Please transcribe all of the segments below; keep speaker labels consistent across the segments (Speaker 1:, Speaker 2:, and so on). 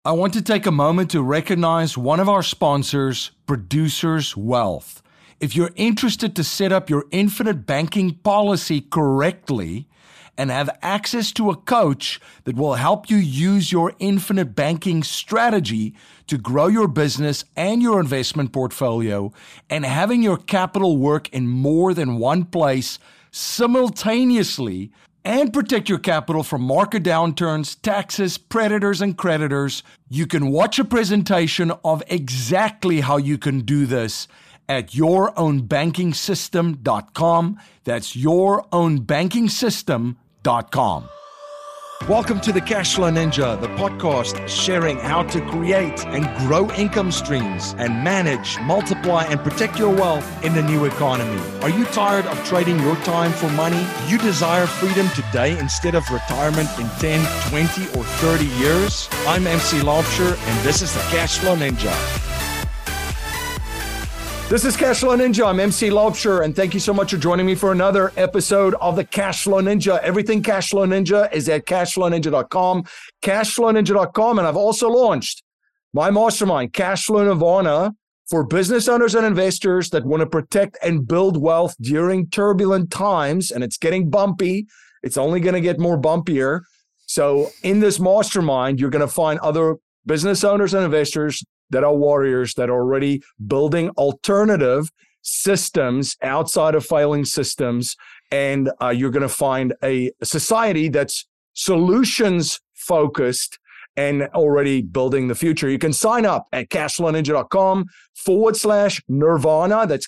Speaker 1: I want to take a moment to recognize one of our sponsors, Producers Wealth. If you're interested to set up your infinite banking policy correctly and have access to a coach that will help you use your infinite banking strategy to grow your business and your investment portfolio, and having your capital work in more than one place simultaneously, and protect your capital from market downturns, taxes, predators, and creditors, you can watch a presentation of exactly how you can do this at yourownbankingsystem.com. That's yourownbankingsystem.com. Welcome to the Cashflow Ninja, the podcast sharing how to create and grow income streams and manage, multiply, and protect your wealth in the new economy. Are you tired of trading your time for money? Do you desire freedom today instead of retirement in 10, 20, or 30 years? I'm MC Laubscher, and this is the Cashflow Ninja. This is Cashflow Ninja. I'm MC Laubscher, and thank you so much for joining me for another episode of the Cashflow Ninja. Everything Cashflow Ninja is at cashflowninja.com, cashflowninja.com, and I've also launched my mastermind, Cashflow Nirvana, for business owners and investors that want to protect and build wealth during turbulent times, and it's getting bumpy. It's only going to get more bumpier. So in this mastermind, you're going to find other business owners and investors that are warriors that are already building alternative systems outside of failing systems. And you're going to find a society that's solutions focused and already building the future. You can sign up at cashflowninja.com/Nirvana. That's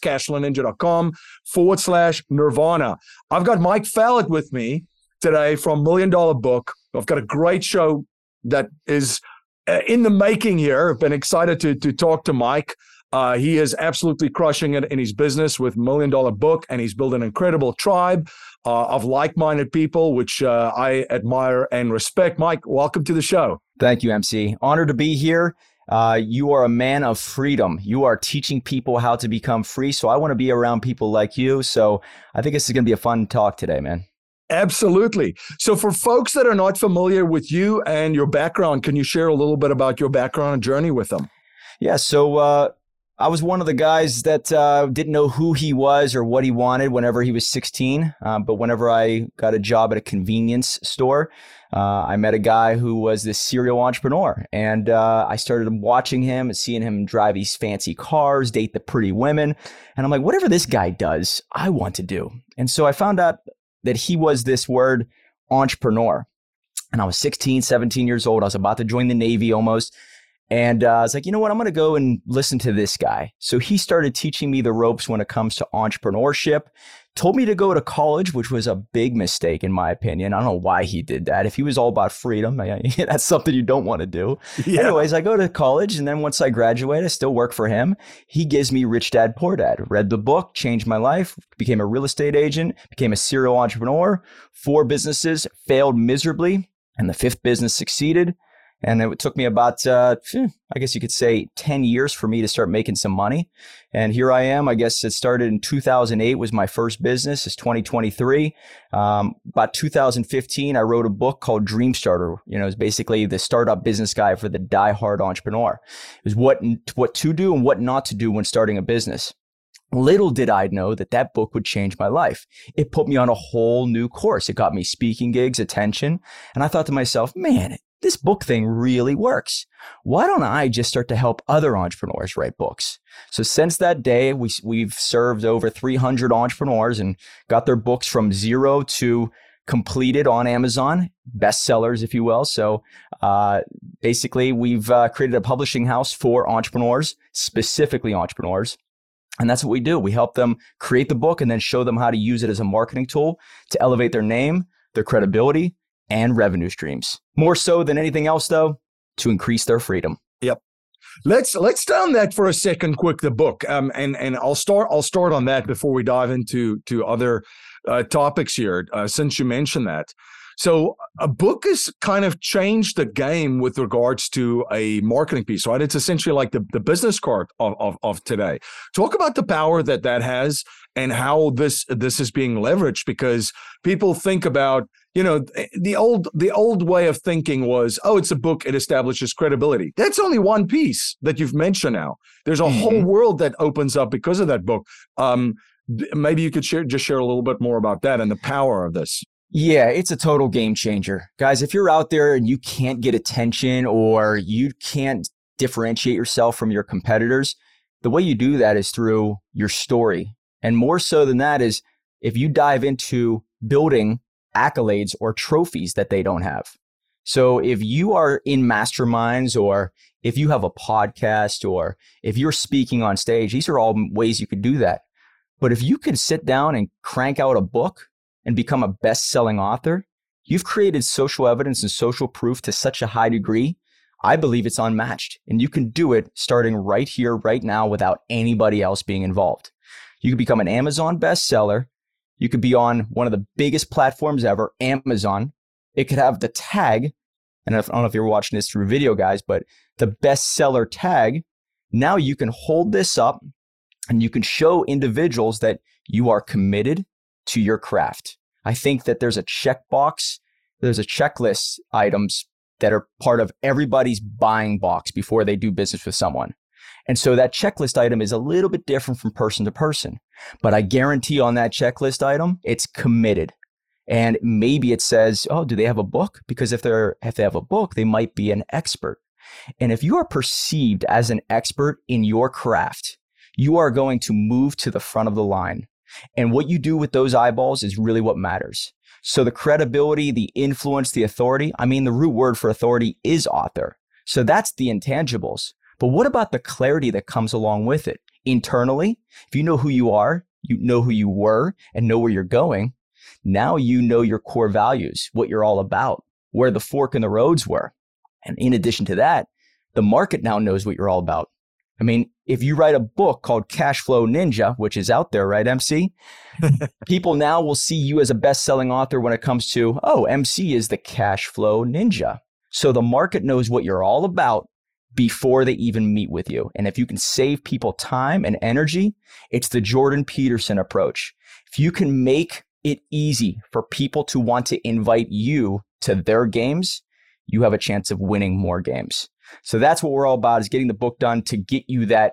Speaker 1: cashflowninja.com/Nirvana. I've got Mike Fallett with me today from $1 Million Book. I've got a great show that is in the making here. I've been excited to talk to Mike. He is absolutely crushing it in his business with $1 Million Book, and he's built an incredible tribe of like-minded people, which I admire and respect. Mike, welcome to the show.
Speaker 2: Thank you, MC. Honored to be here. You are a man of freedom. You are teaching people how to become free. So I want to be around people like you. So I think this is going to be a fun talk today, man.
Speaker 1: Absolutely. So for folks that are not familiar with you and your background, can you share a little bit about your background and journey with them?
Speaker 2: Yeah. So I was one of the guys that didn't know who he was or what he wanted whenever he was 16. But whenever I got a job at a convenience store, I met a guy who was this serial entrepreneur. And I started watching him and seeing him drive these fancy cars, date the pretty women. And I'm like, whatever this guy does, I want to do. And so I found out that he was this word entrepreneur. And I was 16, 17 years old. I was about to join the Navy almost. And I was like, you know what? I'm going to go and listen to this guy. So he started teaching me the ropes when it comes to entrepreneurship, told me to go to college, which was a big mistake in my opinion. I don't know why he did that. If he was all about freedom, that's something you don't want to do. Yeah. Anyways, I go to college, and then once I graduate, I still work for him. He gives me Rich Dad, Poor Dad. Read the book, changed my life, became a real estate agent, became a serial entrepreneur. 4 businesses failed miserably, and the 5th business succeeded. And it took me about, I guess you could say 10 years for me to start making some money. And here I am. I guess it started in 2008 was my first business. It's 2023. About 2015, I wrote a book called Dream Starter. You know, it's basically the startup business guide for the diehard entrepreneur. It was what to do and what not to do when starting a business. Little did I know that book would change my life. It put me on a whole new course. It got me speaking gigs, attention. And I thought to myself, man, this book thing really works. Why don't I just start to help other entrepreneurs write books? So since that day, we've served over 300 entrepreneurs and got their books from zero to completed on Amazon, bestsellers, if you will. So basically, we've created a publishing house for entrepreneurs, specifically entrepreneurs. And that's what we do. We help them create the book and then show them how to use it as a marketing tool to elevate their name, their credibility, and revenue streams. More so than anything else, though, to increase their freedom.
Speaker 1: Yep. Let's stay on that for a second, quick. The book, and I'll start on that before we dive into other topics here. Since you mentioned that, So a book has kind of changed the game with regards to a marketing piece, right? It's essentially like the business card of today. Talk about the power that has and how this is being leveraged, because people think about, the old way of thinking was, oh, it's a book, it establishes credibility. That's only one piece that you've mentioned now. There's a whole world that opens up because of that book. Maybe you could share a little bit more about that and the power of this.
Speaker 2: Yeah, it's a total game changer. Guys, if you're out there and you can't get attention or you can't differentiate yourself from your competitors, the way you do that is through your story. And more so than that is if you dive into building accolades or trophies that they don't have. So if you are in masterminds, or if you have a podcast, or if you're speaking on stage, these are all ways you could do that. But if you could sit down and crank out a book and become a best-selling author, you've created social evidence and social proof to such a high degree, I believe it's unmatched. And you can do it starting right here, right now, without anybody else being involved. You could become an Amazon bestseller. You could be on one of the biggest platforms ever, Amazon. It could have the tag, and I don't know if you're watching this through video, guys, but the bestseller tag. Now you can hold this up and you can show individuals that you are committed to your craft. I think that there's a checkbox, there's a checklist items that are part of everybody's buying box before they do business with someone. And so that checklist item is a little bit different from person to person, but I guarantee on that checklist item, it's committed. And maybe it says, oh, do they have a book? Because if they have a book, they might be an expert. And if you are perceived as an expert in your craft, you are going to move to the front of the line. And what you do with those eyeballs is really what matters. So the credibility, the influence, the authority, the root word for authority is author. So that's the intangibles. But what about the clarity that comes along with it? Internally, if you know who you are, you know who you were, and know where you're going, now you know your core values, what you're all about, where the fork in the roads were. And in addition to that, the market now knows what you're all about. If you write a book called Cash Flow Ninja, which is out there, right, MC? People now will see you as a best-selling author when it comes to, oh, MC is the Cash Flow Ninja. So the market knows what you're all about before they even meet with you. And if you can save people time and energy, it's the Jordan Peterson approach. If you can make it easy for people to want to invite you to their games, you have a chance of winning more games. So that's what we're all about, is getting the book done to get you that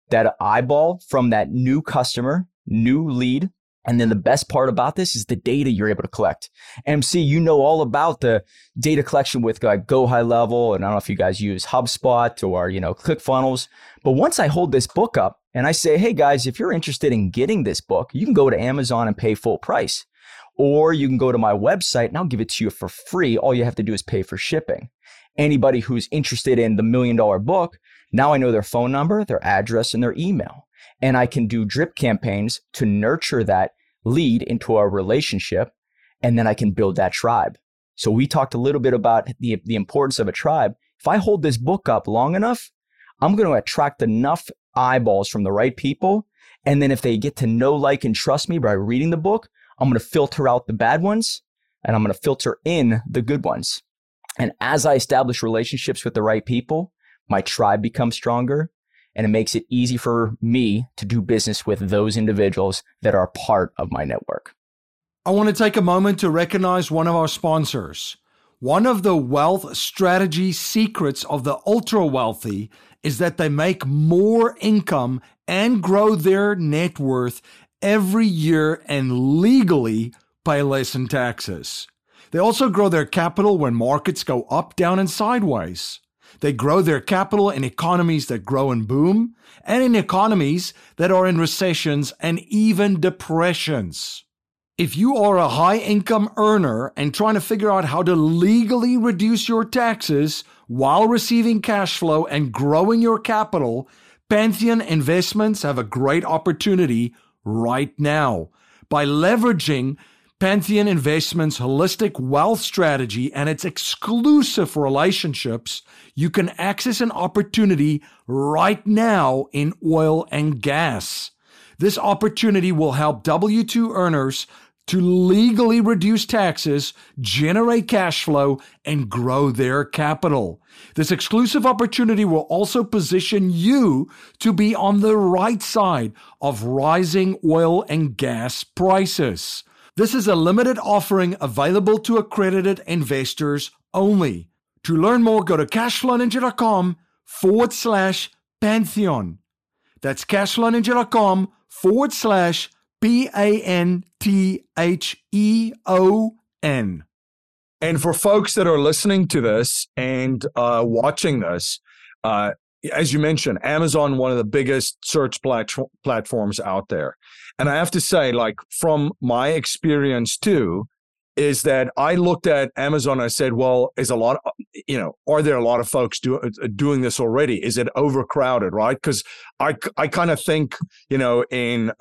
Speaker 2: eyeball from that new customer, new lead. And then the best part about this is the data you're able to collect. MC, you know all about the data collection with Go High Level. And I don't know if you guys use HubSpot or, ClickFunnels. But once I hold this book up and I say, hey guys, if you're interested in getting this book, you can go to Amazon and pay full price. Or you can go to my website and I'll give it to you for free. All you have to do is pay for shipping. Anybody who's interested in the $1 million book, now I know their phone number, their address, and their email. And I can do drip campaigns to nurture that lead into a relationship, and then I can build that tribe. So we talked a little bit about the importance of a tribe. If I hold this book up long enough, I'm going to attract enough eyeballs from the right people. And then if they get to know, like, and trust me by reading the book, I'm going to filter out the bad ones and I'm going to filter in the good ones. And as I establish relationships with the right people, my tribe becomes stronger, and it makes it easy for me to do business with those individuals that are part of my network.
Speaker 1: I want to take a moment to recognize one of our sponsors. One of the wealth strategy secrets of the ultra wealthy is that they make more income and grow their net worth every year and legally pay less in taxes. They also grow their capital when markets go up, down, and sideways. They grow their capital in economies that grow and boom, and in economies that are in recessions and even depressions. If you are a high-income earner and trying to figure out how to legally reduce your taxes while receiving cash flow and growing your capital, Pantheon Investments have a great opportunity right now. By leveraging Pantheon Investments' holistic wealth strategy and its exclusive relationships, you can access an opportunity right now in oil and gas. This opportunity will help W-2 earners to legally reduce taxes, generate cash flow, and grow their capital. This exclusive opportunity will also position you to be on the right side of rising oil and gas prices. This is a limited offering available to accredited investors only. To learn more, go to cashflowninja.com/Pantheon. That's cashflowninja.com/PANTHEON. And for folks that are listening to this and watching this, as you mentioned, Amazon, one of the biggest search platforms out there. And I have to say, like, from my experience too, is that I looked at Amazon and I said, well, are there a lot of folks doing this already? Is it overcrowded, right? Because I kind of think, in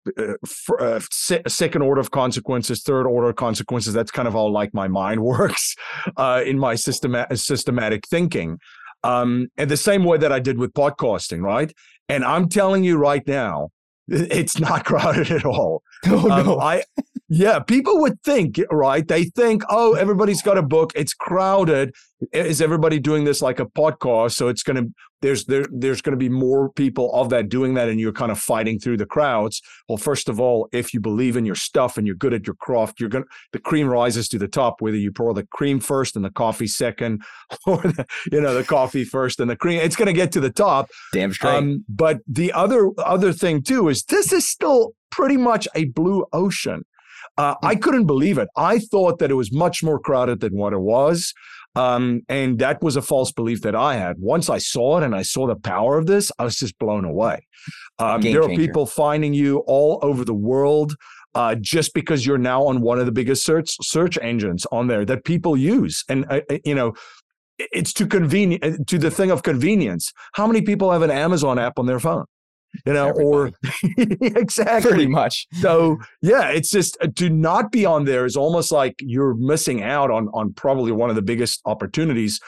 Speaker 1: second order of consequences, third order of consequences, that's kind of how like my mind works in my systematic thinking. And the same way that I did with podcasting, right? And I'm telling you right now, it's not crowded at all.
Speaker 2: Oh, no.
Speaker 1: Yeah, people would think, right? They think, oh, everybody's got a book. It's crowded. Is everybody doing this like a podcast? So it's there's going to be more people of that doing that, and you're kind of fighting through the crowds. Well, first of all, if you believe in your stuff and you're good at your craft, the cream rises to the top. Whether you pour the cream first and the coffee second, or the coffee first and the cream, it's going to get to the top.
Speaker 2: Damn straight.
Speaker 1: But the other thing too is this is still pretty much a blue ocean. I couldn't believe it. I thought that it was much more crowded than what it was. And that was a false belief that I had. Once I saw it and I saw the power of this, I was just blown away. There are people finding you all over the world just because you're now on one of the biggest search engines on there that people use. And, it's too convenient, to the thing of convenience. How many people have an Amazon app on their phone? Or exactly.
Speaker 2: Pretty much.
Speaker 1: So yeah, it's just to not be on there is almost like you're missing out on probably one of the biggest opportunities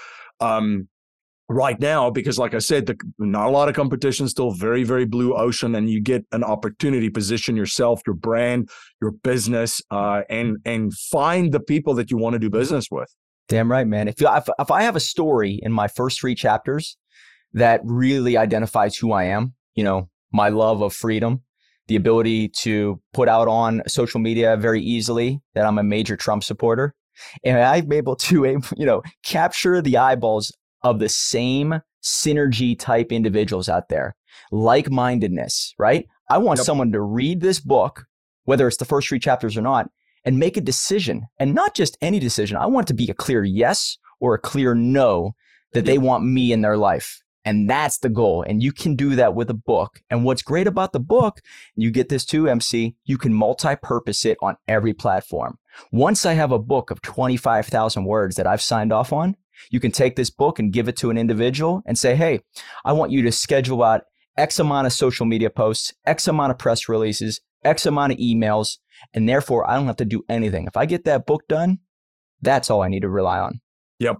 Speaker 1: right now, because like I said, not a lot of competition, still very, very blue ocean, and you get an opportunity to position yourself, your brand, your business, and find the people that you want to do business with.
Speaker 2: Damn right, man. If I have a story in my first 3 chapters that really identifies who I am, my love of freedom, the ability to put out on social media very easily that I'm a major Trump supporter, and I'm able to, capture the eyeballs of the same synergy type individuals out there, like-mindedness, right? I want someone to read this book, whether it's the first 3 chapters or not, and make a decision, and not just any decision. I want it to be a clear yes or a clear no that they want me in their life. And that's the goal. And you can do that with a book. And what's great about the book, you get this too, MC, you can multi-purpose it on every platform. Once I have a book of 25,000 words that I've signed off on, you can take this book and give it to an individual and say, hey, I want you to schedule out X amount of social media posts, X amount of press releases, X amount of emails, and therefore I don't have to do anything. If I get that book done, that's all I need to rely on.
Speaker 1: Yep.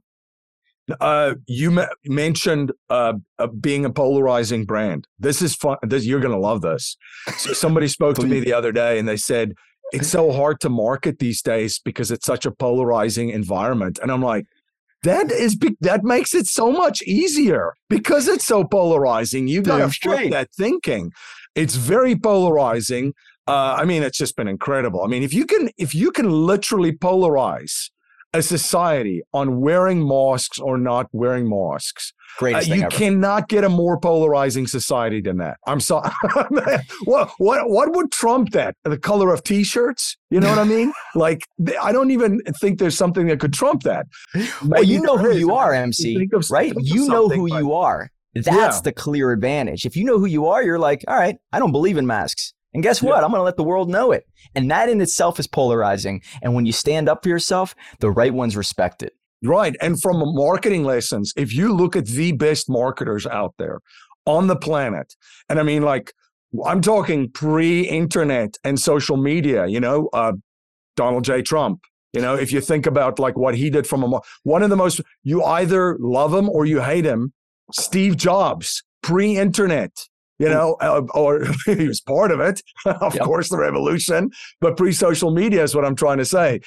Speaker 1: You mentioned being a polarizing brand. This is fun. You're going to love this. So somebody spoke to me the other day and they said, it's so hard to market these days because it's such a polarizing environment. And I'm like, that makes it so much easier because it's so polarizing. You got to flip that thinking. It's very polarizing. It's just been incredible. If you can literally polarize a society on wearing masks or not wearing masks,
Speaker 2: greatest thing
Speaker 1: you
Speaker 2: ever.
Speaker 1: Cannot get a more polarizing society than that. I'm sorry. What would trump that? The color of t-shirts? You know what I mean? Like, I don't even think there's something that could trump that.
Speaker 2: Well, you know who you are, MC, right? You know who you are. That's the clear advantage. If you know who you are, you're like, all right, I don't believe in masks. And guess what? I'm going to let the world know it. And that in itself is polarizing. And when you stand up for yourself, the right ones respect it.
Speaker 1: Right. And from marketing lessons, if you look at the best marketers out there on the planet, and I'm talking pre-internet and social media, Donald J. Trump, if you think about like what he did one of the most, you either love him or you hate him, Steve Jobs, pre-internet. or he was part of it, of course, the revolution, but pre-social media is what I'm trying to say.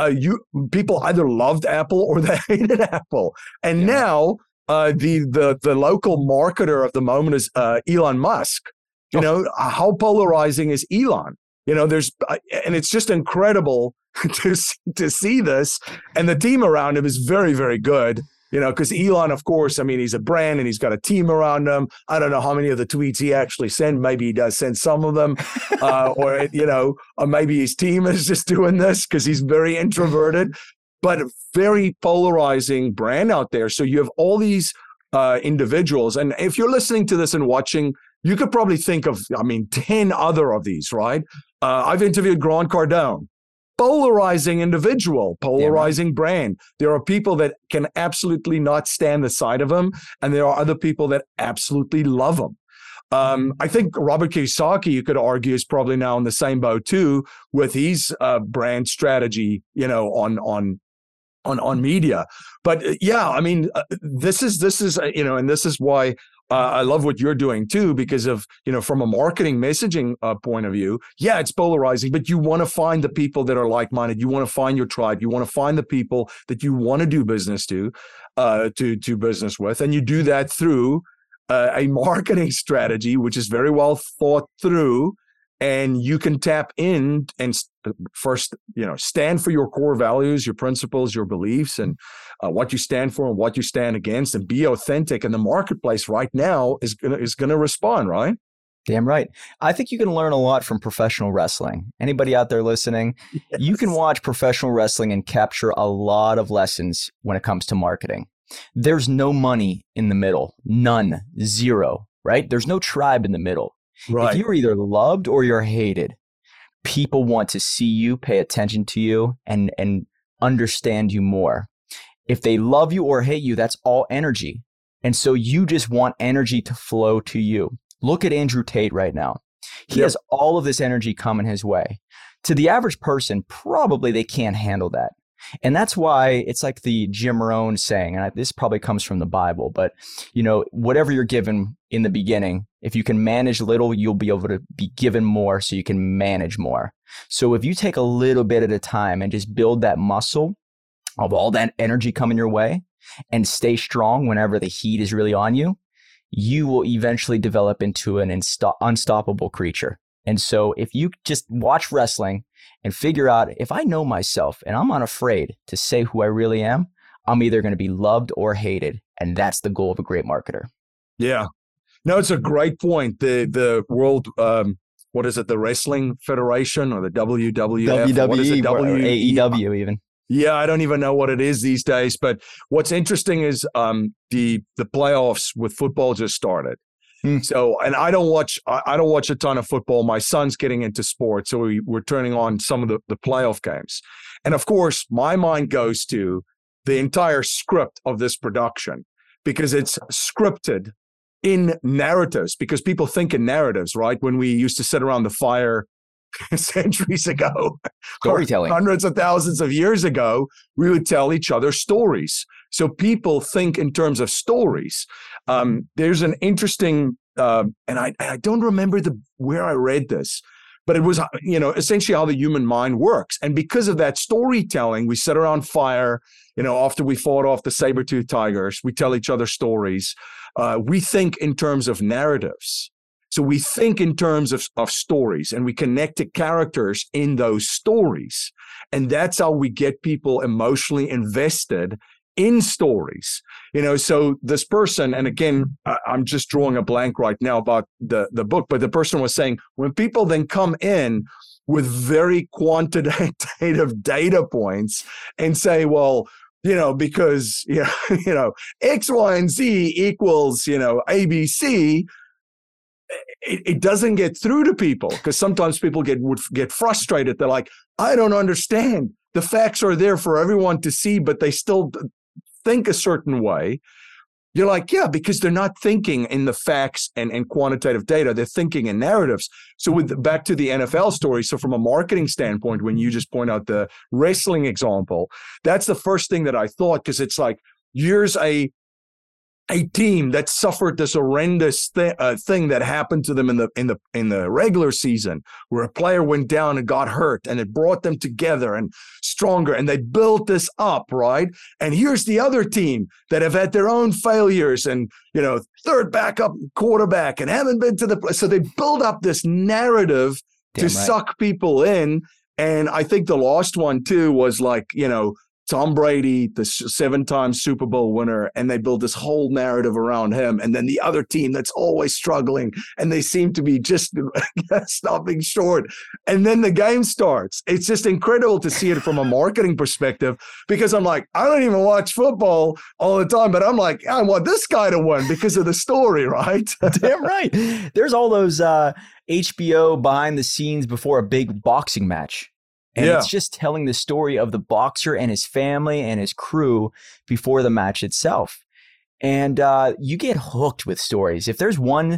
Speaker 1: People either loved Apple or they hated Apple. And now the local marketer of the moment is Elon Musk. How polarizing is Elon? And it's just incredible to see this. And the team around him is very, very good. Because Elon, of course, I mean, he's a brand and he's got a team around him. I don't know how many of the tweets he actually sent. Maybe he does send some of them, or maybe his team is just doing this because he's very introverted, but very polarizing brand out there. So you have all these individuals. And if you're listening to this and watching, you could probably think of, 10 other of these, right? I've interviewed Grant Cardone. Polarizing individual, polarizing brand. There are people that can absolutely not stand the sight of him, and there are other people that absolutely love him. I think Robert Kiyosaki, you could argue, is probably now in the same boat too, with his brand strategy, on media. But this is and this is why I love what you're doing too, because of, from a marketing messaging point of view, it's polarizing, but you want to find the people that are like-minded. You want to find your tribe. You want to find the people that you want to do business to business with. And you do that through a marketing strategy, which is very well thought through. And you can tap in and first, stand for your core values, your principles, your beliefs, and what you stand for and what you stand against, and be authentic. And the marketplace right now is gonna respond, right?
Speaker 2: Damn right. I think you can learn a lot from professional wrestling. Anybody out there listening, you can watch professional wrestling and capture a lot of lessons when it comes to marketing. There's no money in the middle, none, zero, right? There's no tribe in the middle. Right. If you're either loved or you're hated, people want to see you, pay attention to you, and understand you more. If they love you or hate you, that's all energy. And so you just want energy to flow to you. Look at Andrew Tate right now. He has all of this energy coming his way. To the average person, probably they can't handle that. And that's why it's like the Jim Rohn saying, and this probably comes from the Bible, but whatever you're given in the beginning, if you can manage little, you'll be able to be given more so you can manage more. So if you take a little bit at a time and just build that muscle of all that energy coming your way and stay strong whenever the heat is really on you, you will eventually develop into an unstoppable creature. And so if you just watch wrestling and figure out, if I know myself and I'm unafraid to say who I really am, I'm either going to be loved or hated. And that's the goal of a great marketer.
Speaker 1: Yeah. No, it's a great point. The world, what is it? The Wrestling Federation or the WWF?
Speaker 2: WWE,
Speaker 1: what is it?
Speaker 2: AEW even.
Speaker 1: Yeah, I don't even know what it is these days. But what's interesting is the playoffs with football just started. So, and I don't watch a ton of football. My son's getting into sports, so we're turning on some of the playoff games. And of course, my mind goes to the entire script of this production, because it's scripted in narratives, because people think in narratives, right? When we used to sit around the fire centuries ago,
Speaker 2: storytelling,
Speaker 1: hundreds of thousands of years ago, we would tell each other stories. So people think in terms of stories. There's an interesting, and I don't remember where I read this, but it was, essentially how the human mind works. And because of that storytelling, we sit around fire, after we fought off the saber-toothed tigers, we tell each other stories. We think in terms of narratives. So we think in terms of stories, and we connect to characters in those stories. And that's how we get people emotionally invested in stories. So this person, and again, I'm just drawing a blank right now about the book, but the person was saying, when people then come in with very quantitative data points and say, well, because, X, Y, and Z equals, ABC, it doesn't get through to people, because sometimes people would get frustrated. They're like, I don't understand. The facts are there for everyone to see, but they still think a certain way. You're like, yeah, because they're not thinking in the facts and quantitative data. They're thinking in narratives. So back to the NFL story. So from a marketing standpoint, when you just point out the wrestling example, that's the first thing that I thought, because it's like, here's a a team that suffered this horrendous thing that happened to them in the regular season, where a player went down and got hurt, and it brought them together and stronger, and they built this up, right? And here's the other team that have had their own failures, and third backup quarterback, and haven't been to the. So they build up this narrative to suck people in, and I think the last one too was like Tom Brady, the 7-time Super Bowl winner, and they build this whole narrative around him. And then the other team that's always struggling, and they seem to be just stopping short. And then the game starts. It's just incredible to see it from a marketing perspective, because I'm like, I don't even watch football all the time, but I'm like, I want this guy to win because of the story, right?
Speaker 2: Damn right. There's all those HBO behind the scenes before a big boxing match. And it's just telling the story of the boxer and his family and his crew before the match itself. And you get hooked with stories. If there's one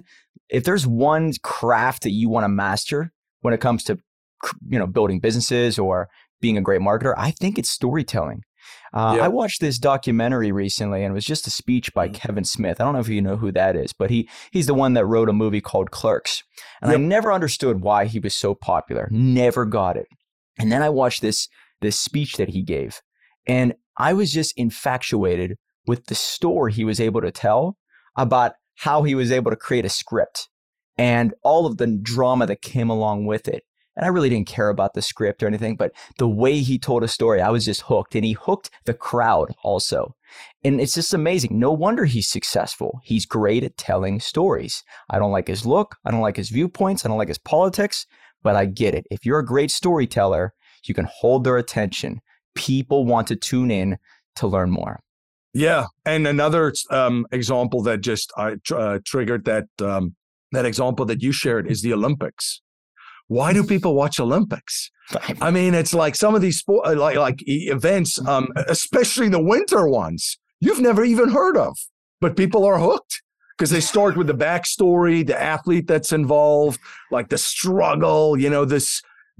Speaker 2: craft that you want to master when it comes to building businesses or being a great marketer, I think it's storytelling. I watched this documentary recently, and it was just a speech by Kevin Smith. I don't know if you know who that is, but he's the one that wrote a movie called Clerks. And I never understood why he was so popular. Never got it. And then I watched this speech that he gave, and I was just infatuated with the story he was able to tell about how he was able to create a script and all of the drama that came along with it. And I really didn't care about the script or anything, but the way he told a story, I was just hooked, and he hooked the crowd also. And it's just amazing. No wonder he's successful. He's great at telling stories. I don't like his look. I don't like his viewpoints. I don't like his politics. But I get it. If you're a great storyteller, you can hold their attention. People want to tune in to learn more.
Speaker 1: Yeah. And another example that just triggered that example that you shared is the Olympics. Why do people watch Olympics? I mean, it's like some of these like events, especially the winter ones, you've never even heard of, but people are hooked. Because they start with the backstory, the athlete that's involved, like the struggle, this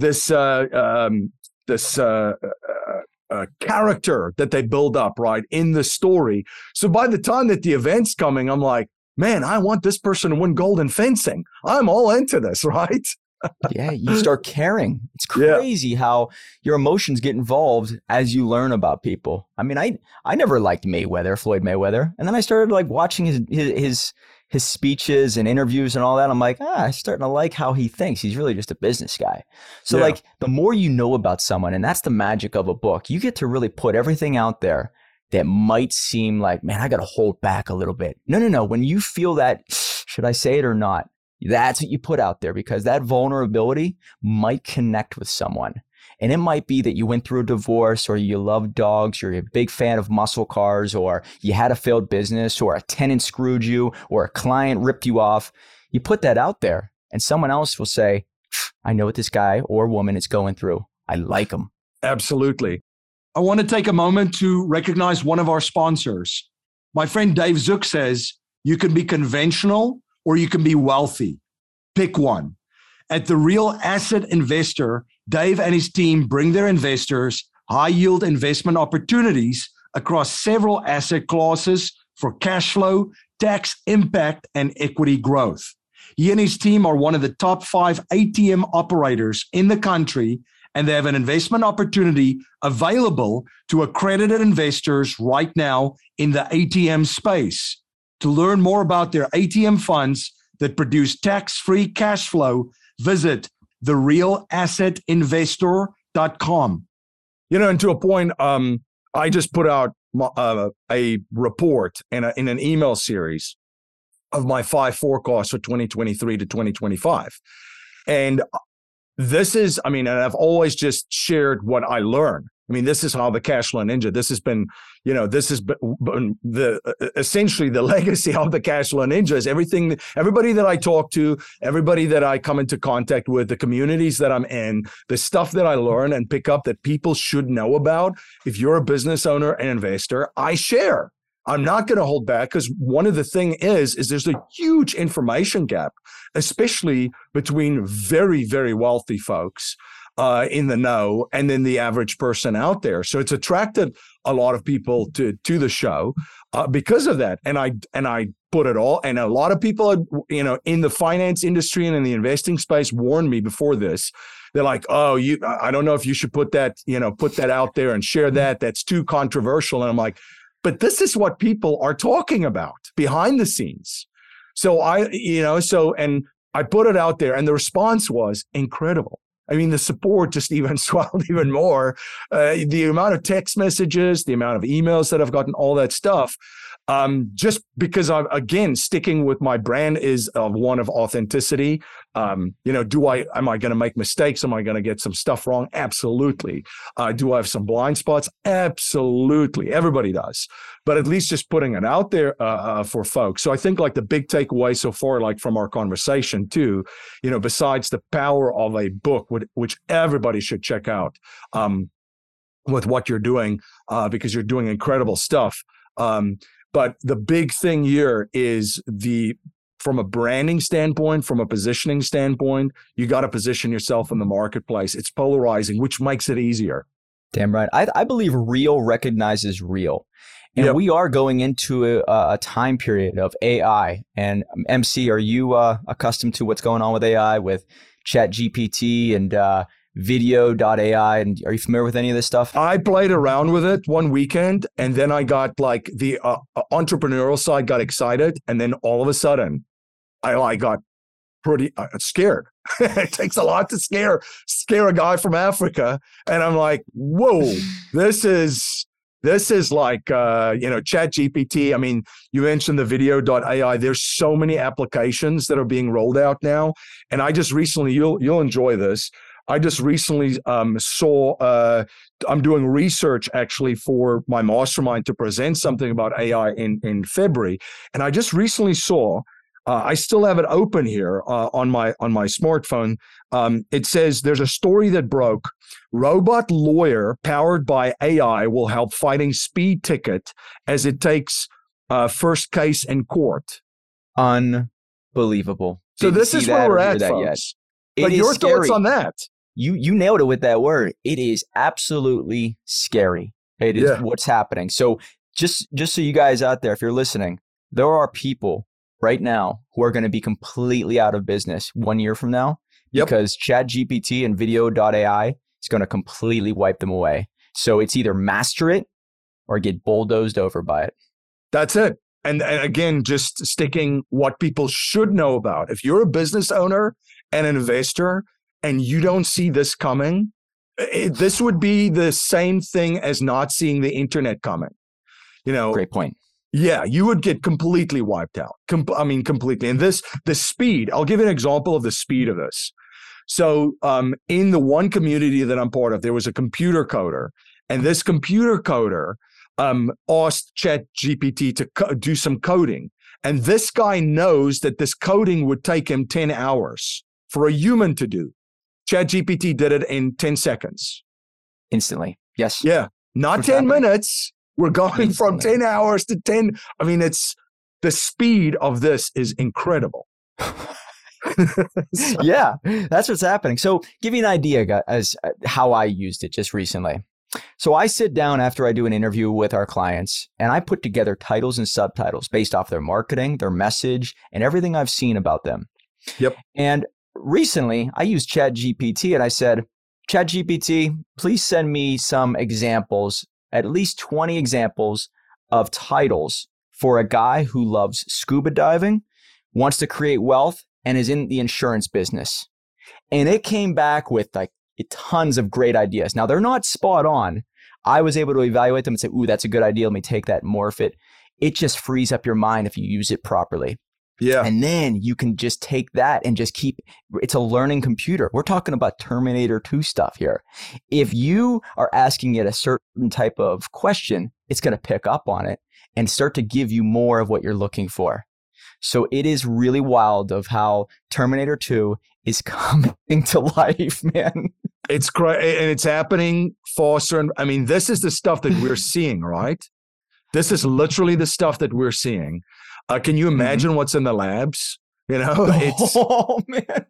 Speaker 1: character that they build up, right, in the story. So by the time that the event's coming, I'm like, man, I want this person to win gold in fencing. I'm all into this, right?
Speaker 2: Yeah, you start caring. It's crazy how your emotions get involved as you learn about people. I mean, I never liked Floyd Mayweather, and then I started like watching his speeches and interviews and all that. I'm like, I'm starting to like how he thinks. He's really just a business guy. So like the more you know about someone, and that's the magic of a book, you get to really put everything out there that might seem like, man, I got to hold back a little bit. No. When you feel that, should I say it or not? That's what you put out there, because that vulnerability might connect with someone. And it might be that you went through a divorce, or you love dogs, or you're a big fan of muscle cars, or you had a failed business, or a tenant screwed you, or a client ripped you off. You put that out there, and someone else will say, I know what this guy or woman is going through. I like him.
Speaker 1: Absolutely. I want to take a moment to recognize one of our sponsors. My friend Dave Zook says, you can be conventional or you can be wealthy. Pick one. At The Real Asset Investor, Dave and his team bring their investors high-yield investment opportunities across several asset classes for cash flow, tax impact, and equity growth. He and his team are one of the top 5 ATM operators in the country, and they have an investment opportunity available to accredited investors right now in the ATM space. To learn more about their ATM funds that produce tax-free cash flow, visit therealassetinvestor.com. And to a point, I just put out a report in an email series of my 5 forecasts for 2023 to 2025. And this is, and I've always just shared what I learned. This is how the Cashflow Ninja, this has been essentially the legacy of the Cashflow Ninja is everybody that I talk to, everybody that I come into contact with, the communities that I'm in, the stuff that I learn and pick up that people should know about. If you're a business owner and investor, I share. I'm not going to hold back, because one of the thing is there's a huge information gap, especially between very, very wealthy folks in the know, and then the average person out there. So it's attracted a lot of people to the show because of that. And I put it all. And a lot of people, in the finance industry and in the investing space, warned me before this. They're like, "Oh, I don't know if you should put that out there and share that. That's too controversial." And I'm like, "But this is what people are talking about behind the scenes." So I put it out there, and the response was incredible. I mean, the support just even swelled even more. The amount of text messages, the amount of emails that I've gotten, all that stuff. Just because I'm, again, sticking with my brand is one of authenticity. Am I going to make mistakes? Am I going to get some stuff wrong? Absolutely. Do I have some blind spots? Absolutely. Everybody does. But at least just putting it out there for folks. So I think like the big takeaway so far, like from our conversation too, besides the power of a book, which everybody should check out with what you're doing, because you're doing incredible stuff. But the big thing here is from a branding standpoint, from a positioning standpoint, you got to position yourself in the marketplace. It's polarizing, which makes it easier.
Speaker 2: Damn right. I believe real recognizes real. And we are going into a time period of AI. And MC, are you accustomed to what's going on with AI, with ChatGPT and video.ai, and are you familiar with any of this stuff?
Speaker 1: I played around with it one weekend, and then I got like the entrepreneurial side got excited, and then all of a sudden I got pretty scared. It takes a lot to scare a guy from Africa, and I'm like, whoa, this is like ChatGPT. I mean, you mentioned the video.ai. There's so many applications that are being rolled out now, and I just recently, you'll enjoy this. I just recently saw, I'm doing research actually for my mastermind to present something about AI in February. And I just recently saw, I still have it open here on my smartphone. It says there's a story that broke. Robot lawyer powered by AI will help fighting speed ticket as it takes first case in court.
Speaker 2: Unbelievable.
Speaker 1: So this is where we're at, folks. But your thoughts on that?
Speaker 2: You nailed it with that word. It is absolutely scary. It is what's happening. So just so you guys out there, if you're listening, there are people right now who are going to be completely out of business 1 year from now because ChatGPT and video.ai is going to completely wipe them away. So it's either master it or get bulldozed over by it.
Speaker 1: That's it. And again, just sticking what people should know about. If you're a business owner and an investor, and you don't see this coming, this would be the same thing as not seeing the internet coming.
Speaker 2: Great point.
Speaker 1: Yeah, you would get completely wiped out. Completely. And the speed, I'll give you an example of the speed of this. So in the one community that I'm part of, there was a computer coder, and this computer coder asked ChatGPT to do some coding. And this guy knows that this coding would take him 10 hours for a human to do. ChatGPT did it in 10 seconds.
Speaker 2: Instantly. Yes.
Speaker 1: Yeah. Not 10 minutes. We're going from 10 hours to 10. I mean, the speed of this is incredible.
Speaker 2: Yeah, that's what's happening. So give you an idea as how I used it just recently. So I sit down after I do an interview with our clients, and I put together titles and subtitles based off their marketing, their message, and everything I've seen about them.
Speaker 1: Yep.
Speaker 2: And recently, I used ChatGPT and I said, ChatGPT, please send me some examples, at least 20 examples of titles for a guy who loves scuba diving, wants to create wealth, and is in the insurance business. And it came back with like tons of great ideas. Now, they're not spot on. I was able to evaluate them and say, ooh, that's a good idea. Let me take that and morph it. It just frees up your mind if you use it properly.
Speaker 1: Yeah.
Speaker 2: And then you can just take that and just it's a learning computer. We're talking about Terminator 2 stuff here. If you are asking it a certain type of question, it's going to pick up on it and start to give you more of what you're looking for. So it is really wild of how Terminator 2 is coming to life, man.
Speaker 1: It's great. And it's happening faster. And I mean, this is the stuff that we're seeing, right? This is literally the stuff that we're seeing. Can you imagine what's in the labs? It's
Speaker 2: oh man,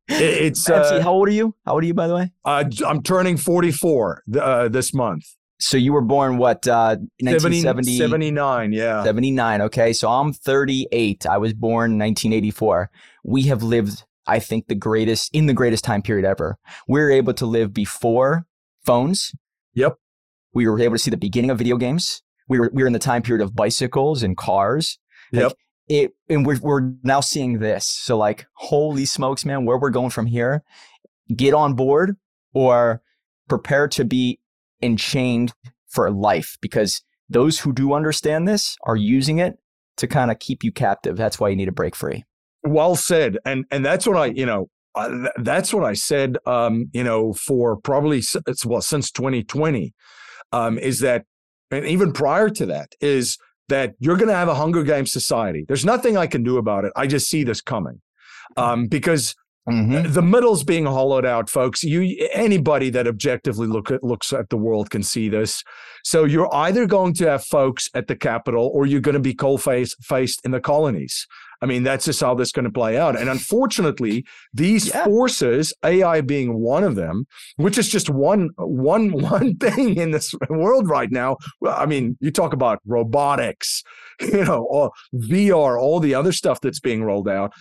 Speaker 1: It's
Speaker 2: MC, how old are you? How old are you, by the way?
Speaker 1: I'm turning 44 this month.
Speaker 2: So you were born what? 1970?
Speaker 1: 79, yeah.
Speaker 2: 79. Okay, so I'm 38. I was born 1984. We have lived, I think, the greatest time period ever. We were able to live before phones.
Speaker 1: Yep.
Speaker 2: We were able to see the beginning of video games. We were in the time period of bicycles and cars.
Speaker 1: Yep.
Speaker 2: And we're now seeing this. So like, holy smokes, man, where we're going from here, get on board or prepare to be enchained for life, because those who do understand this are using it to kind of keep you captive. That's why you need to break free.
Speaker 1: Well said. And that's what that's what I said, for probably, since 2020, is that, and even prior to that, is that you're going to have a Hunger Games society. There's nothing I can do about it. I just see this coming, because the middle's being hollowed out, folks. Anybody that objectively looks at the world can see this. So you're either going to have folks at the Capitol, or you're going to be cold-faced in the colonies. I mean, that's just how this is going to play out. And unfortunately, these forces, AI being one of them, which is just one thing in this world right now. I mean, you talk about robotics, or VR, all the other stuff that's being rolled out.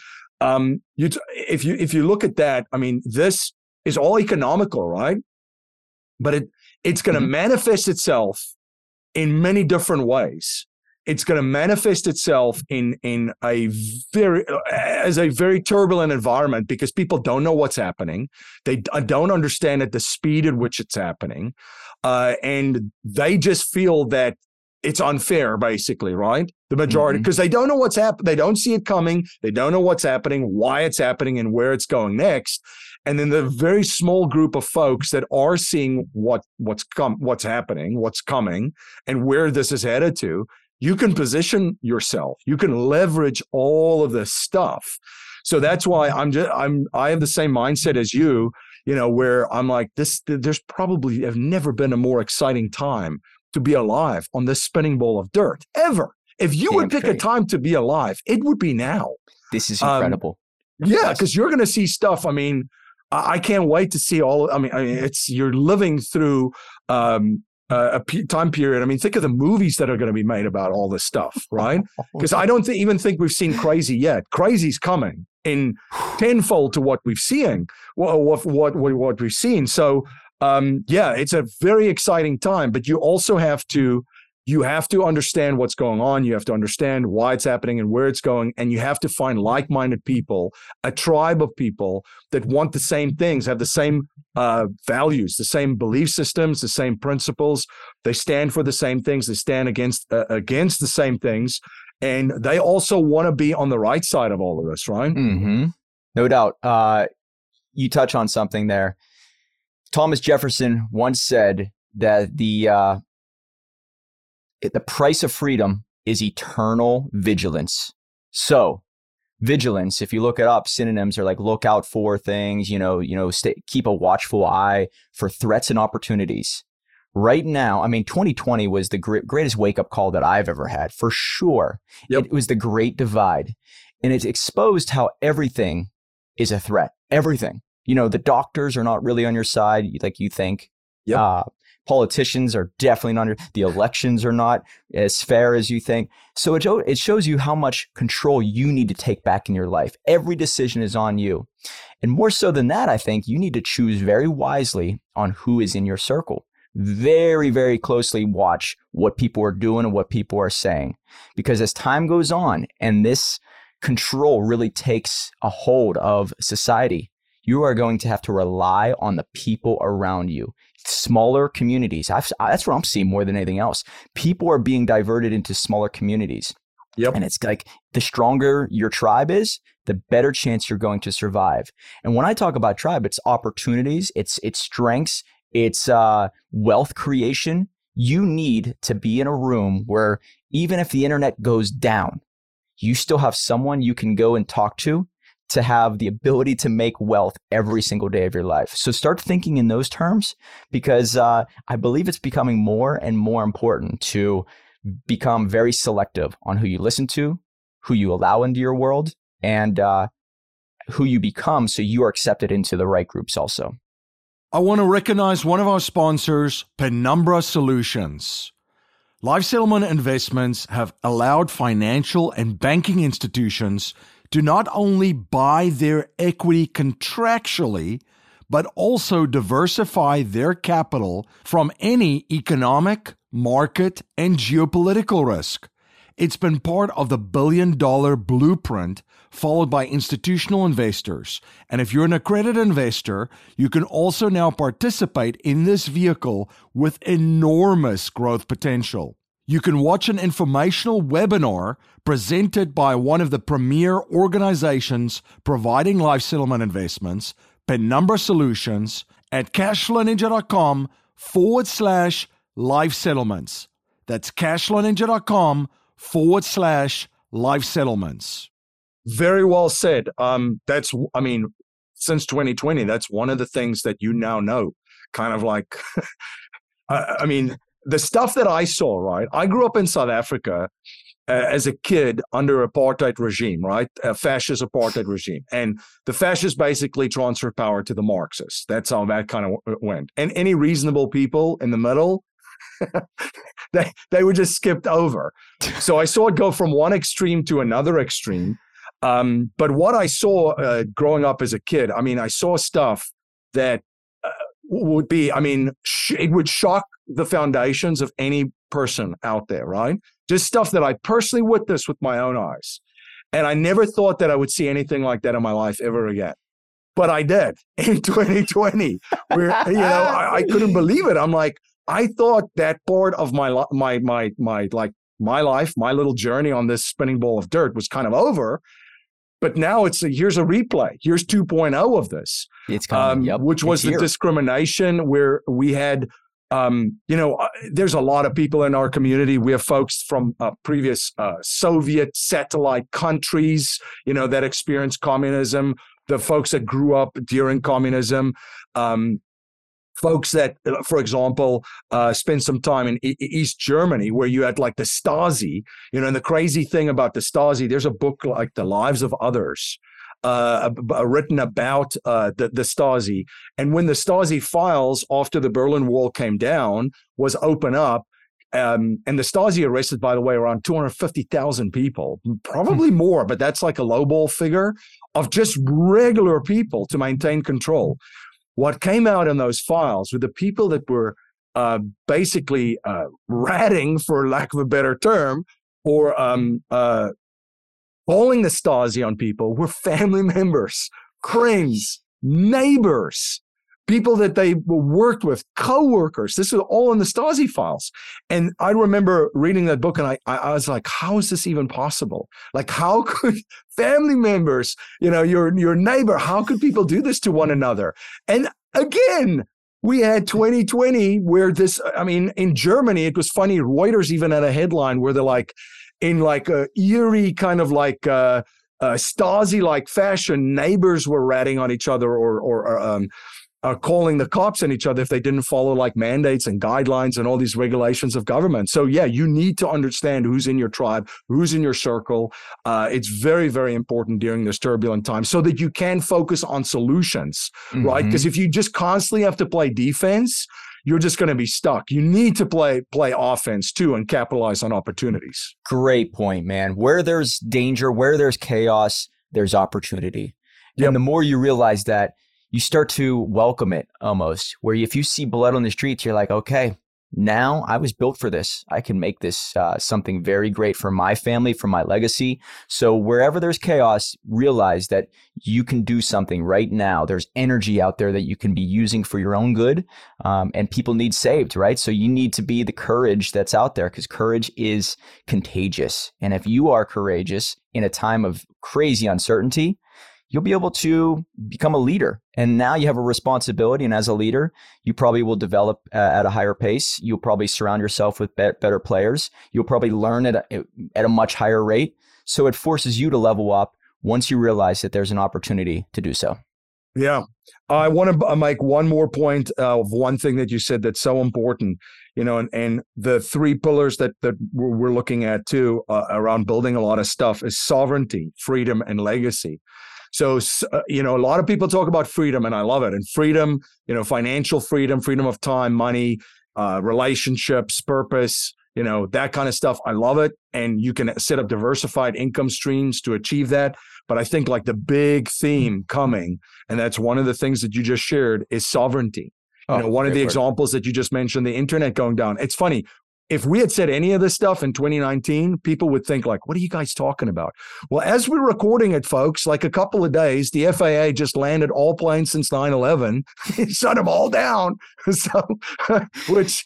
Speaker 1: If you look at that, I mean, this is all economical, right? But it's going to manifest itself in many different ways. It's going to manifest itself in a very turbulent environment, because people don't know what's happening. They don't understand at the speed at which it's happening, and they just feel that it's unfair, basically, right? The majority, because they don't know what's happening. They don't see it coming. They don't know what's happening, why it's happening, and where it's going next. And then the very small group of folks that are seeing what's happening, what's coming, and where this is headed to, you can position yourself. You can leverage all of this stuff. So that's why I have the same mindset as you, where I'm like, there's probably have never been a more exciting time to be alive on this spinning ball of dirt ever. If you would pick a time to be alive, it would be now.
Speaker 2: This is incredible.
Speaker 1: Yeah, because you're going to see stuff. I mean, I can't wait to see all. I mean, you're living through a time period. I mean, think of the movies that are going to be made about all this stuff, right? Because I don't even think we've seen Crazy yet. Crazy's coming in tenfold to what we've seen. What we've seen. So. It's a very exciting time, but you also have to understand what's going on. You have to understand why it's happening and where it's going. And you have to find like-minded people, a tribe of people that want the same things, have the same values, the same belief systems, the same principles. They stand for the same things. They stand against the same things. And they also want to be on the right side of all of this, right?
Speaker 2: Mm-hmm. No doubt. You touch on something there. Thomas Jefferson once said that the price of freedom is eternal vigilance. So vigilance, if you look it up, synonyms are like look out for things, keep a watchful eye for threats and opportunities. Right now, I mean, 2020 was the greatest wake-up call that I've ever had, for sure. Yep. It was the great divide. And it exposed how everything is a threat. Everything. The doctors are not really on your side like you think. Yep. Politicians are definitely not. The elections are not as fair as you think. So it shows you how much control you need to take back in your life. Every decision is on you. And more so than that, I think you need to choose very wisely on who is in your circle. Very, very closely watch what people are doing and what people are saying. Because as time goes on and this control really takes a hold of society, you are going to have to rely on the people around you. Smaller communities. That's what I'm seeing more than anything else. People are being diverted into smaller communities. Yep. And it's like the stronger your tribe is, the better chance you're going to survive. And when I talk about tribe, it's opportunities, it's strengths, it's wealth creation. You need to be in a room where even if the internet goes down, you still have someone you can go and talk to have the ability to make wealth every single day of your life. So start thinking in those terms, because I believe it's becoming more and more important to become very selective on who you listen to, who you allow into your world, and who you become so you are accepted into the right groups also.
Speaker 1: I want to recognize one of our sponsors, Penumbra Solutions. Life Settlement Investments have allowed financial and banking institutions to not only buy their equity contractually, but also diversify their capital from any economic, market, and geopolitical risk. It's been part of the billion-dollar blueprint followed by institutional investors. And if you're an accredited investor, you can also now participate in this vehicle with enormous growth potential. You can watch an informational webinar presented by one of the premier organizations providing life settlement investments, Penumbra Solutions, at cashflowninja.com/life settlements. That's cashflowninja.com/life settlements. Very well said. Since 2020, that's one of the things that you now know, kind of like, the stuff that I saw, right? I grew up in South Africa as a kid under apartheid regime, right? A fascist apartheid regime. And the fascists basically transferred power to the Marxists. That's how that kind of went. And any reasonable people in the middle, they were just skipped over. So I saw it go from one extreme to another extreme. But what I saw growing up as a kid, I saw stuff that would be, it would shock the foundations of any person out there, right? Just stuff that I personally witnessed with my own eyes. And I never thought that I would see anything like that in my life ever again. But I did in 2020, where, I couldn't believe it. I'm like, I thought that part of my life, my little journey on this spinning ball of dirt was kind of over. But now here's a replay. Here's 2.0 of this,
Speaker 2: it's coming,
Speaker 1: which was the discrimination where we had, there's a lot of people in our community. We have folks from previous Soviet satellite countries, that experienced communism, the folks that grew up during communism, folks that, for example, spent some time in East Germany where you had like the Stasi, and the crazy thing about the Stasi, there's a book like The Lives of Others written about the Stasi. And when the Stasi files after the Berlin Wall came down was open up, and the Stasi arrested, by the way, around 250,000 people, probably more, but that's like a lowball figure of just regular people to maintain control. What came out in those files were the people that were basically ratting, for lack of a better term, or calling the Stasi on people were family members, friends, neighbors, people that they worked with, co-workers. This was all in the Stasi files. And I remember reading that book and I was like, how is this even possible? Like, how could family members, your neighbor, how could people do this to one another? And again, we had 2020 where in Germany, it was funny. Reuters even had a headline where they're like, in like a eerie kind of like Stasi-like fashion, neighbors were ratting on each other or calling the cops on each other if they didn't follow like mandates and guidelines and all these regulations of government. So yeah, you need to understand who's in your tribe, who's in your circle. It's very, very important during this turbulent time so that you can focus on solutions, right? Because if you just constantly have to play defense, you're just going to be stuck. You need to play offense too and capitalize on opportunities.
Speaker 2: Great point, man. Where there's danger, where there's chaos, there's opportunity. Yep. And the more you realize that, you start to welcome it almost, where if you see blood on the streets, you're like, okay, now I was built for this. I can make this something very great for my family, for my legacy. So wherever there's chaos, realize that you can do something right now. There's energy out there that you can be using for your own good, and people need saved, right? So you need to be the courage that's out there because courage is contagious. And if you are courageous in a time of crazy uncertainty, you'll be able to become a leader. And now you have a responsibility. And as a leader, you probably will develop at a higher pace. You'll probably surround yourself with better players. You'll probably learn at a much higher rate. So it forces you to level up once you realize that there's an opportunity to do so.
Speaker 1: Yeah. I want to make one more point of one thing that you said that's so important, and the three pillars that we're looking at too around building a lot of stuff is sovereignty, freedom, and legacy. So, a lot of people talk about freedom, and I love it. And freedom, financial freedom, freedom of time, money, relationships, purpose, that kind of stuff. I love it. And you can set up diversified income streams to achieve that. But I think like the big theme coming, and that's one of the things that you just shared, is sovereignty. One of the examples that you just mentioned, the internet going down. It's funny. If we had said any of this stuff in 2019, people would think like, what are you guys talking about? Well, as we're recording it, folks, like a couple of days, the FAA just landed all planes since 9/11, shut them all down. So, which,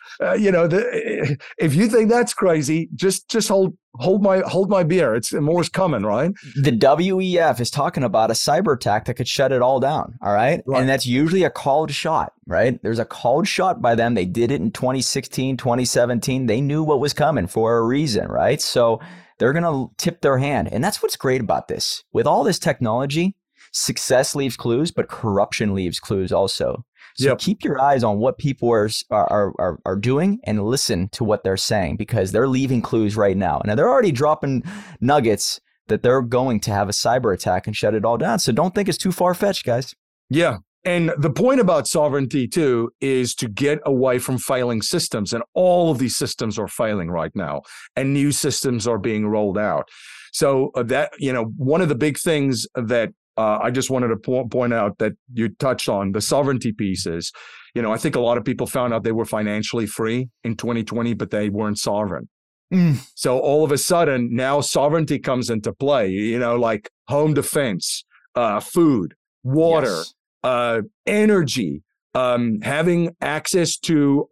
Speaker 1: if you think that's crazy, just hold my beer. More's coming, right?
Speaker 2: The WEF is talking about a cyber attack that could shut it all down. All right. And that's usually a called shot, right? There's a called shot by them. They did it in 2016, 2017. They knew what was coming for a reason, right? So they're going to tip their hand. And that's what's great about this. With all this technology, success leaves clues, but corruption leaves clues also. So keep your eyes on what people are doing and listen to what they're saying, because they're leaving clues right now. And they're already dropping nuggets that they're going to have a cyber attack and shut it all down. So don't think it's too far-fetched, guys.
Speaker 1: Yeah. And the point about sovereignty, too, is to get away from failing systems. And all of these systems are failing right now, and new systems are being rolled out. So that, one of the big things that I just wanted to point out that you touched on, the sovereignty pieces. I think a lot of people found out they were financially free in 2020, but they weren't sovereign. So all of a sudden, now sovereignty comes into play, like home defense, food, water, energy, having access to,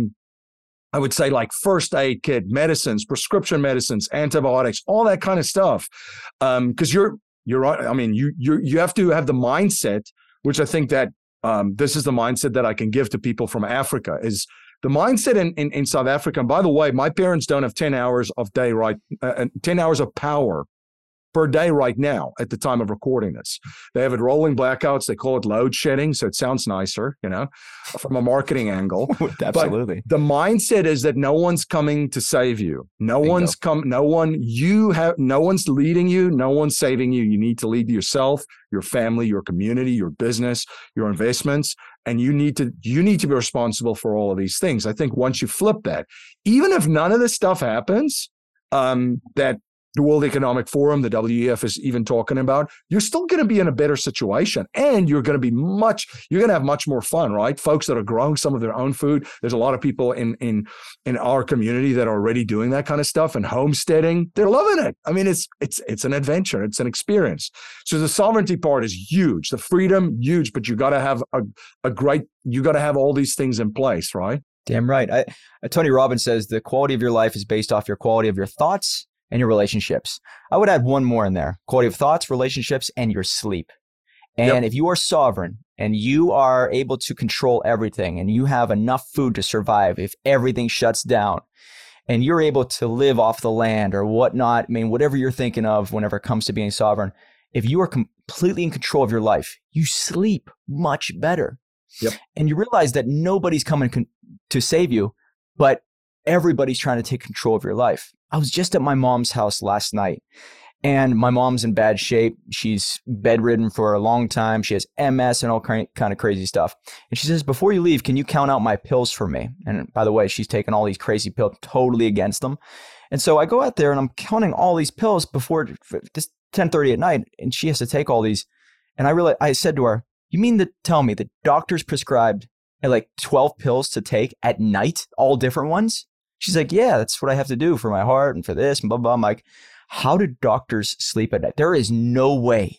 Speaker 1: I would say like first aid kit, medicines, prescription medicines, antibiotics, all that kind of stuff. Because you're right. I mean, you have to have the mindset, which I think that this is the mindset that I can give to people from Africa, is the mindset in South Africa. And by the way, my parents don't have 10 hours of 10 hours of power per day right now at the time of recording this. They have it rolling blackouts. They call it load shedding. So it sounds nicer, from a marketing angle.
Speaker 2: Absolutely.
Speaker 1: But the mindset is that no one's coming to save you. No one's leading you. No one's saving you. You need to lead yourself, your family, your community, your business, your investments. And you need to be responsible for all of these things. I think once you flip that, even if none of this stuff happens, that the World Economic Forum, the WEF is even talking about, you're still going to be in a better situation, and you're going to have much more fun, right? Folks that are growing some of their own food. There's a lot of people in our community that are already doing that kind of stuff and homesteading. They're loving it. I mean, it's an adventure. It's an experience. So the sovereignty part is huge. The freedom, huge, but you got to have you got to have all these things in place, right?
Speaker 2: Damn right. Tony Robbins says the quality of your life is based off your quality of your thoughts and your relationships. I would add one more in there: quality of thoughts, relationships, and your sleep. And if you are sovereign and you are able to control everything, and you have enough food to survive if everything shuts down, and you're able to live off the land or whatnot, I mean, whatever you're thinking of whenever it comes to being sovereign, if you are completely in control of your life, you sleep much better. And you realize that nobody's coming to save you, but everybody's trying to take control of your life. I was just at my mom's house last night, and my mom's in bad shape. She's bedridden for a long time. She has MS and all kind of crazy stuff. And she says, before you leave, can you count out my pills for me? And by the way, she's taken all these crazy pills, totally against them. And so I go out there and I'm counting all these pills before this 10:30 at night, and she has to take all these. And I said to her, you mean to tell me the doctors prescribed like 12 pills to take at night, all different ones? She's like, yeah, that's what I have to do for my heart and for this and blah, blah. I'm like, how do doctors sleep at night? There is no way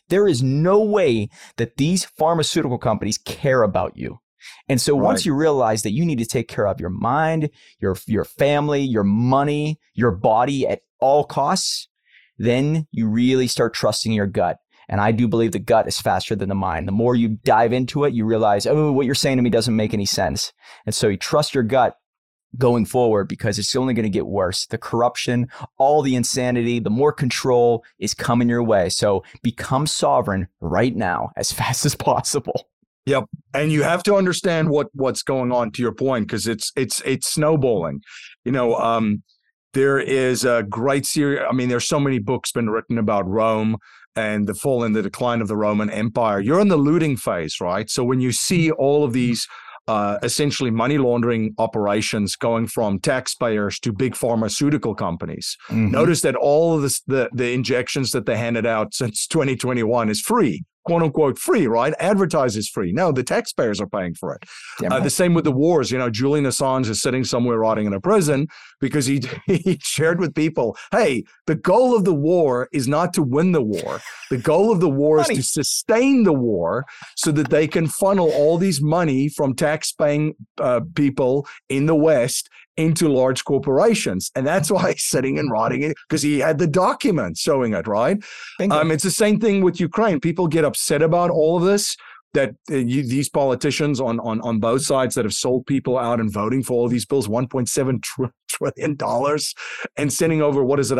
Speaker 2: that these pharmaceutical companies care about you. And so once you realize that you need to take care of your mind, your family, your money, your body at all costs, then you really start trusting your gut. And I do believe the gut is faster than the mind. The more you dive into it, you realize, oh, what you're saying to me doesn't make any sense. And so you trust your gut going forward, because it's only going to get worse. The corruption, all the insanity, the more control is coming your way. So become sovereign right now as fast as possible.
Speaker 1: Yep. And you have to understand what's going on, to your point, because it's snowballing. There is a great series. I mean, there's so many books been written about Rome. and the fall and the decline of the Roman Empire. You're in the looting phase, right? So when you see all of these essentially money laundering operations going from taxpayers to big pharmaceutical companies, notice that all of this, the injections that they handed out since 2021 is free. Quote unquote free, right? Advertise is free. No, the taxpayers are paying for it. The same with the wars. Julian Assange is sitting somewhere rotting in a prison because he shared with people, hey, the goal of the war is not to win the war. The goal of the war is to sustain the war so that they can funnel all these money from tax-paying people in the West into large corporations. And that's why he's sitting and rotting it, because he had the documents showing it, right? It's the same thing with Ukraine. People get upset about all of this, that these politicians on both sides that have sold people out and voting for all these bills, $1.7 trillion, and sending over, what is it,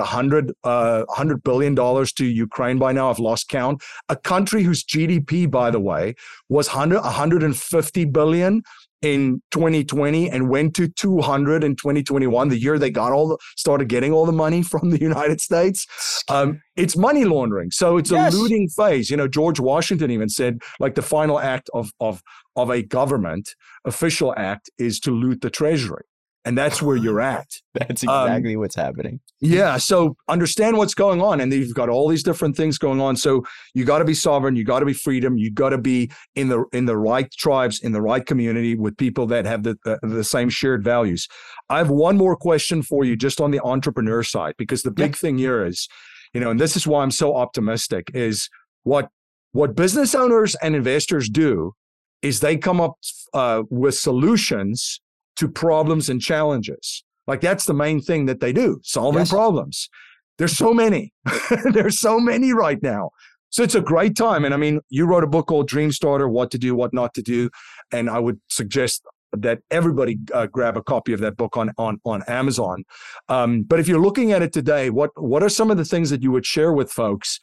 Speaker 1: $100 billion to Ukraine by now. I've lost count. A country whose GDP, by the way, was 150 billion in 2020 and went to 200 in 2021, the year they started getting all the money from the United States. It's money laundering. So it's a looting phase. George Washington even said, like, the final act of a government official act is to loot the treasury. And that's where you're at.
Speaker 2: That's exactly what's happening.
Speaker 1: Yeah. So understand what's going on. And you've got all these different things going on. So you got to be sovereign. You got to be freedom. You got to be in the right tribes, in the right community with people that have the same shared values. I have one more question for you just on the entrepreneur side, because the big thing here is, and this is why I'm so optimistic, is what business owners and investors do is they come up with solutions to problems and challenges. Like, that's the main thing that they do, solving problems. There's so many. There's so many right now. So it's a great time. And I mean, you wrote a book called Dream Starter, What to Do, What Not to Do. And I would suggest that everybody grab a copy of that book on Amazon. But if you're looking at it today, what are some of the things that you would share with folks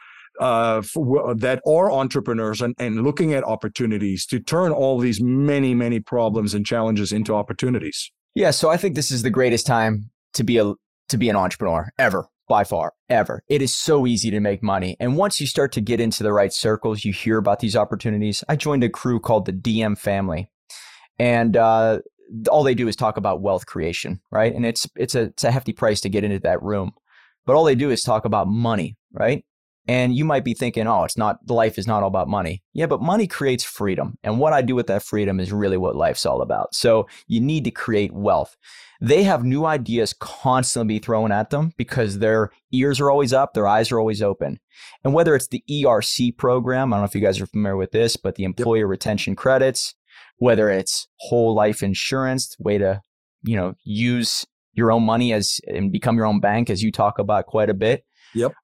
Speaker 1: that are entrepreneurs and looking at opportunities to turn all these many, many problems and challenges into opportunities?
Speaker 2: Yeah, so I think this is the greatest time to be an entrepreneur ever, by far, ever. It is so easy to make money. And once you start to get into the right circles, you hear about these opportunities. I joined a crew called the DM Family, and all they do is talk about wealth creation, right? And it's a hefty price to get into that room. But all they do is talk about money, right? And you might be thinking, oh, life is not all about money. Yeah, but money creates freedom. And what I do with that freedom is really what life's all about. So you need to create wealth. They have new ideas constantly thrown at them because their ears are always up, their eyes are always open. And whether it's the ERC program, I don't know if you guys are familiar with this, but the employer retention credits, whether it's whole life insurance, way to, use your own money and become your own bank, as you talk about quite a bit.
Speaker 1: Yep.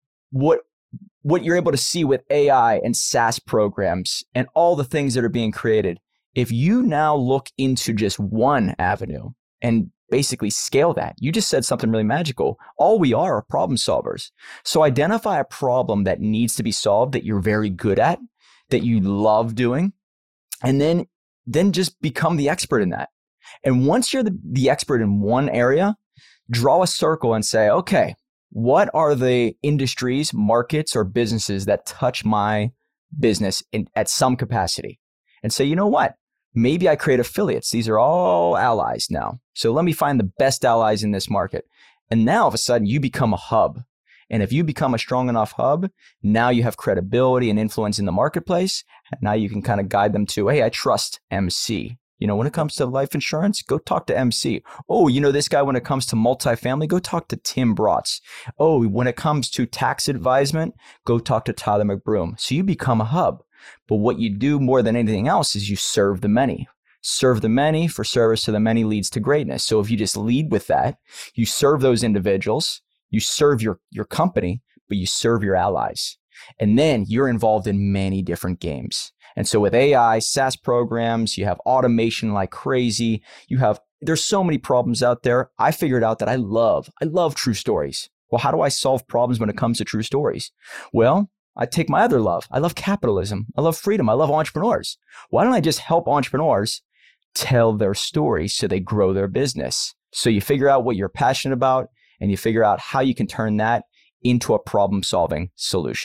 Speaker 2: What you're able to see with AI and SaaS programs and all the things that are being created, if you now look into just one avenue and basically scale that, you just said something really magical. All we are problem solvers. So identify a problem that needs to be solved that you're very good at, that you love doing, and then just become the expert in that. And once you're the expert in one area, draw a circle and say, okay, what are the industries, markets, or businesses that touch my business at some capacity? And say, you know what? Maybe I create affiliates. These are all allies now. So let me find the best allies in this market. And now all of a sudden you become a hub. And if you become a strong enough hub, now you have credibility and influence in the marketplace. And now you can kind of guide them to, hey, I trust MC. When it comes to life insurance, go talk to MC. Oh, this guy when it comes to multifamily, go talk to Tim Brotz. Oh, when it comes to tax advisement, go talk to Tyler McBroom. So you become a hub. But what you do more than anything else is you serve the many. Serve the many, for service to the many leads to greatness. So if you just lead with that, you serve those individuals, you serve your company, but you serve your allies. And then you're involved in many different games. And so with AI, SaaS programs, you have automation like crazy. There's so many problems out there. I figured out that I love true stories. Well, how do I solve problems when it comes to true stories? Well, I take my other love. I love capitalism. I love freedom. I love entrepreneurs. Why don't I just help entrepreneurs tell their stories so they grow their business? So you figure out what you're passionate about and you figure out how you can turn that into a problem-solving solution.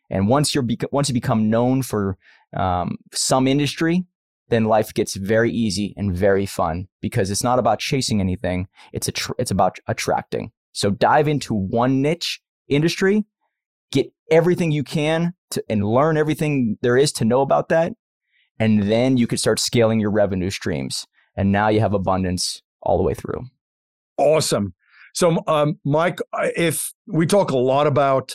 Speaker 2: And once you become known for some industry, then life gets very easy and very fun because it's not about chasing anything. It's about attracting. So dive into one niche industry, get everything you can and learn everything there is to know about that. And then you could start scaling your revenue streams. And now you have abundance all the way through.
Speaker 1: Awesome. So, Mike, if we talk a lot about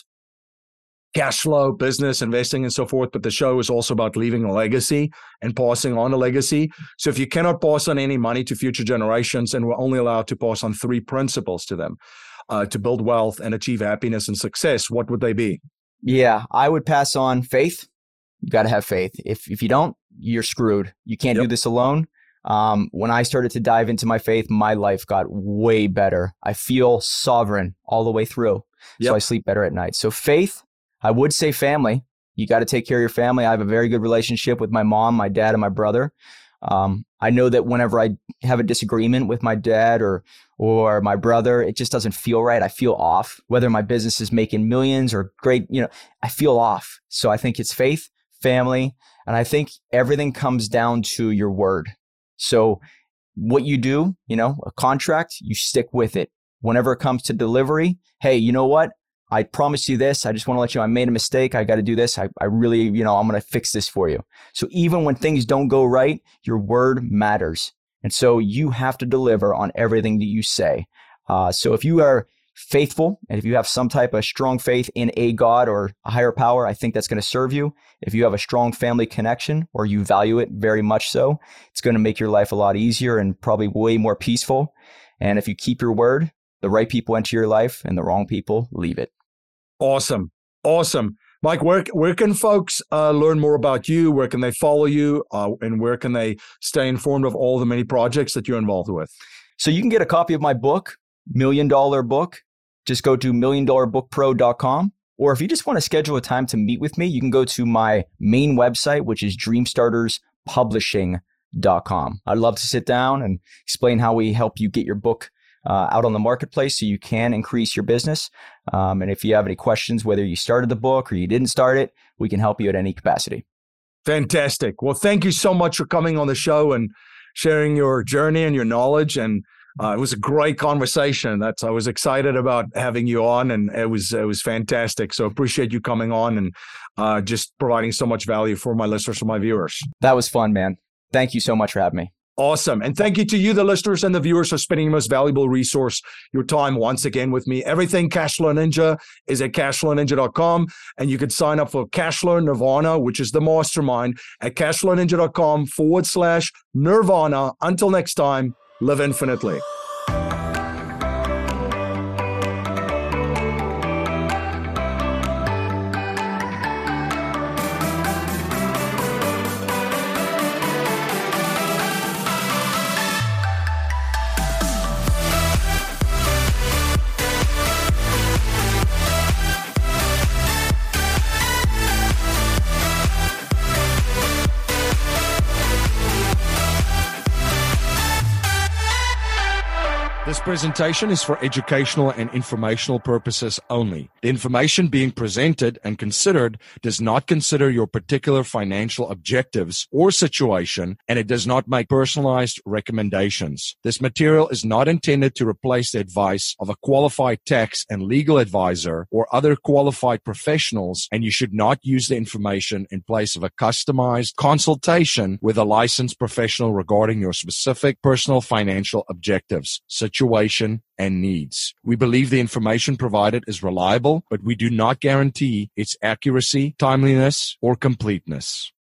Speaker 1: cash flow, business, investing, and so forth, but the show is also about leaving a legacy and passing on a legacy. So if you cannot pass on any money to future generations, and we're only allowed to pass on 3 principles to them to build wealth and achieve happiness and success, what would they be?
Speaker 2: Yeah, I would pass on faith. You got to have faith. If you don't, you're screwed. You can't do this alone. When I started to dive into my faith, my life got way better. I feel sovereign all the way through. So I sleep better at night. So faith, I would say family. You got to take care of your family. I have a very good relationship with my mom, my dad, and my brother. I know that whenever I have a disagreement with my dad or my brother, it just doesn't feel right. I feel off. Whether my business is making millions or great, I feel off. So I think it's faith, family, and I think everything comes down to your word. So what you do, a contract, you stick with it. Whenever it comes to delivery, hey, you know what? I promised you this. I just want to let you know I made a mistake. I got to do this. I really, I'm going to fix this for you. So even when things don't go right, your word matters. And so you have to deliver on everything that you say. So if you are faithful and if you have some type of strong faith in a God or a higher power, I think that's going to serve you. If you have a strong family connection or you value it very much so, it's going to make your life a lot easier and probably way more peaceful. And if you keep your word, the right people enter your life and the wrong people leave it.
Speaker 1: Awesome. Mike, where can folks learn more about you? Where can they follow you? And where can they stay informed of all the many projects that you're involved with?
Speaker 2: So you can get a copy of my book, $1 Million Book. Just go to milliondollarbookpro.com. Or if you just want to schedule a time to meet with me, you can go to my main website, which is dreamstarterspublishing.com. I'd love to sit down and explain how we help you get your book out on the marketplace so you can increase your business. And if you have any questions, whether you started the book or you didn't start it, we can help you at any capacity.
Speaker 1: Fantastic. Well, thank you so much for coming on the show and sharing your journey and your knowledge. And it was a great conversation. I was excited about having you on, and it was fantastic. So appreciate you coming on and just providing so much value for my listeners and my viewers.
Speaker 2: That was fun, man. Thank you so much for having me.
Speaker 1: Awesome. And thank you to you, the listeners and the viewers, for spending your most valuable resource, your time, once again with me. Everything Cashflow Ninja is at cashflowninja.com. And you can sign up for Cashflow Nirvana, which is the mastermind, at cashflowninja.com/Nirvana. Until next time, live infinitely. This presentation is for educational and informational purposes only. The information being presented and considered does not consider your particular financial objectives or situation, and it does not make personalized recommendations. This material is not intended to replace the advice of a qualified tax and legal advisor or other qualified professionals, and you should not use the information in place of a customized consultation with a licensed professional regarding your specific personal financial objectives, situation, and needs. We believe the information provided is reliable, but we do not guarantee its accuracy, timeliness, or completeness.